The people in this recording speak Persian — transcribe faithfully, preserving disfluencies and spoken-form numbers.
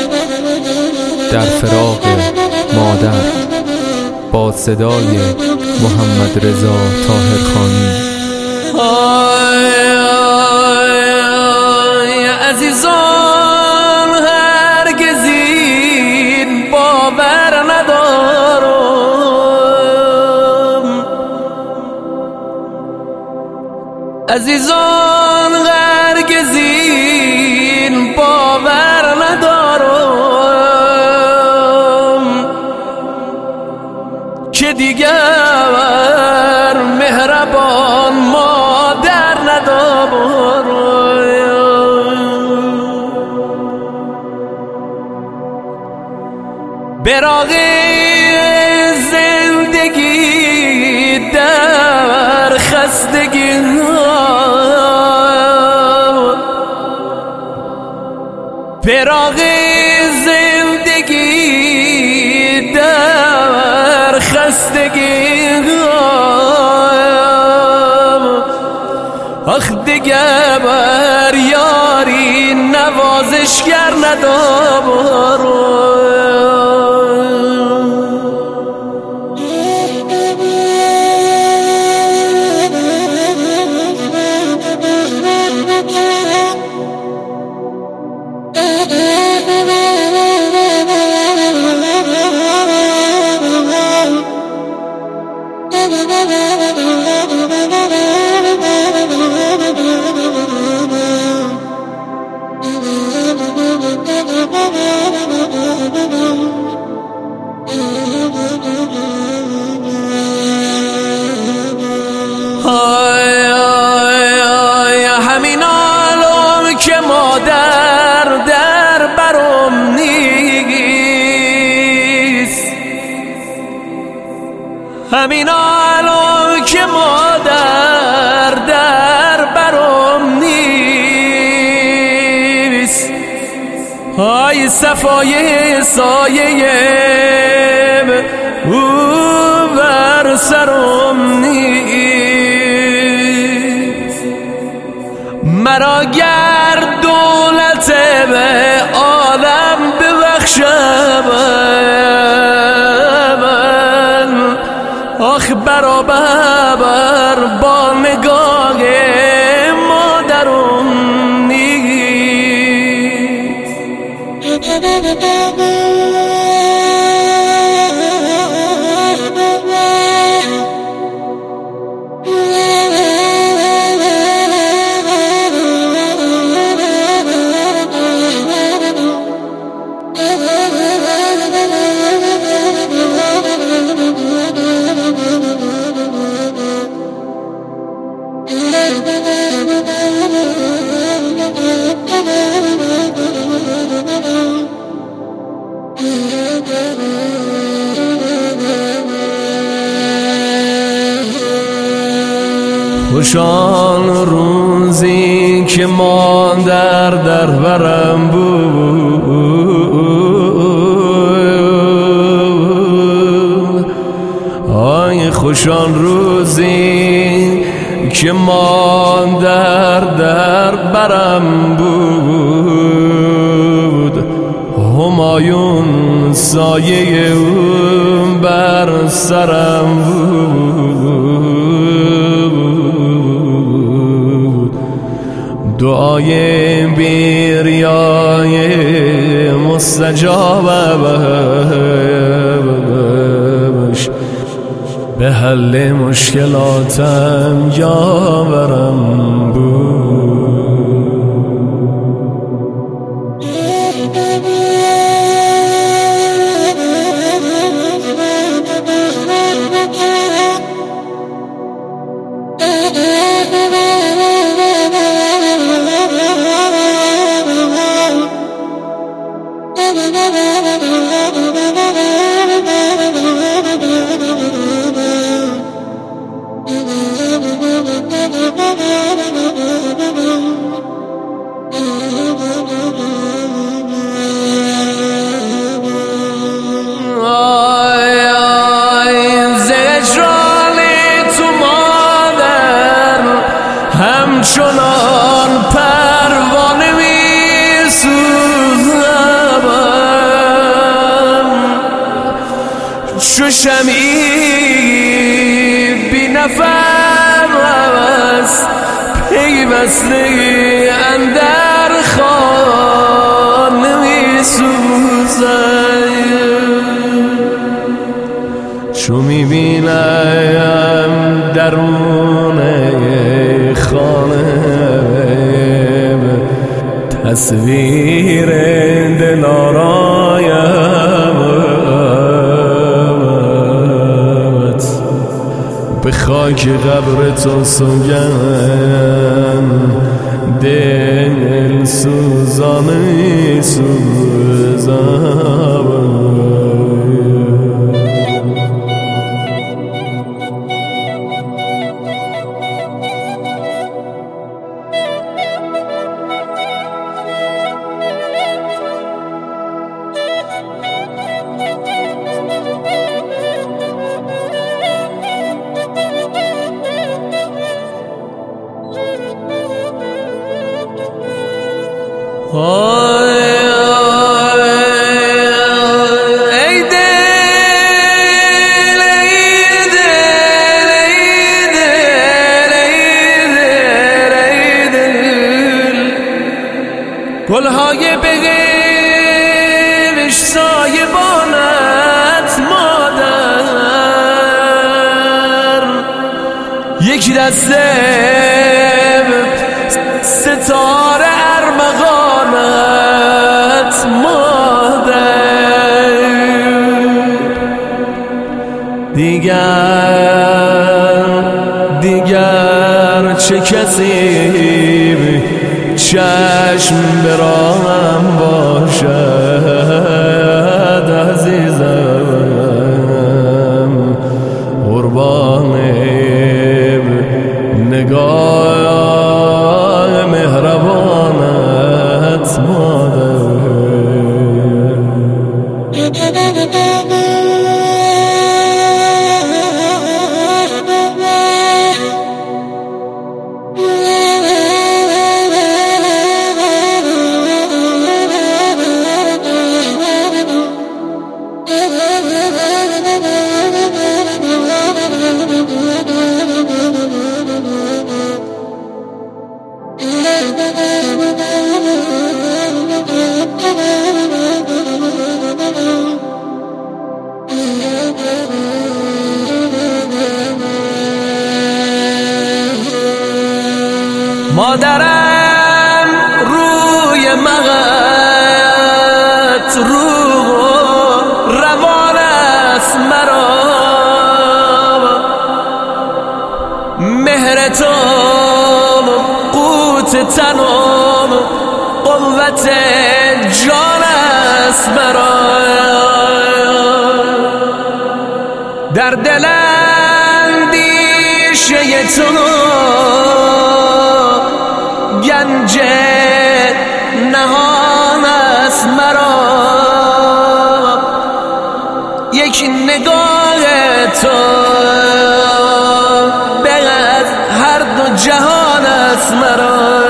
در فراق مادر با صدای محمد رضا طاهرخانی. آی آی عزیزان هرگز این باور ندارم، عزیزان هرگز این باور ندارم که دیگر مهربان مادر ندارم. براق زندگی در خستگی، براق زندگی در خستگی، آخ دیگه بر یاری نوازشگر ندارم. آی آی آی همین عالم که مادر در برم نیست، همین عالم که مادر در برم نیست، آی صفای سایه او بر سرم نیست. مرا گر دولت به عالم ببخشه من، آخ برابر با نگاه مادرم نیست. خوشان روزی که مادر در برم بود، آی خوشان روزی که مادر در برم بود، همایون سایه اون بر سرم بود، دعای بیریای مستجابش به حل مشکلاتم یاورم بود. Thank you. چو شمعی بی نفس پیوسته اندر خانه می سوزد. چو می بینم درون خانه تصویر دلارایمت، به خاک قبر تو سوگن دل سوزانه سوزم. ای دل ای دل ای دل ای دل گلهای بهشت سایبانت مادر، یکی دسته ستاره ارمغانت مادر، دیگر دیگر چه کسی چشم به راهم باشد عزیزم، قربان نگاه مهربانت مادر. مادرم روی مغت رو روان است مرا، مهر تو قوت تنم قوت جان است مرا، در دل اندیشه تو گنج نهان است مرا، یک نگاه تو به از هر دو جهان است مرا.